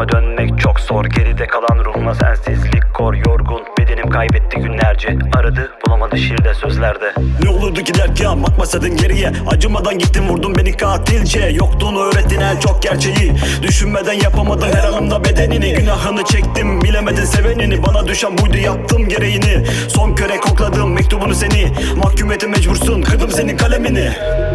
Ama dönmek çok zor. Geride kalan ruhuma sensizlik kor. Yorgun bedenim kaybetti günlerce. Aradı bulamadı şiirde sözlerde. Ne olurdu ki derken bakmasaydın geriye. Acımadan gittin vurdun beni katilce. Yoktuğunu öğrettin en çok gerçeği. Düşünmeden yapamadım her anımda bedenini. Günahını çektim bilemedin sevenini. Bana düşen buydu yaptım gereğini. Son köre kokladım mektubunu seni. Mahkum ete mecbursun kırdım senin kalemini.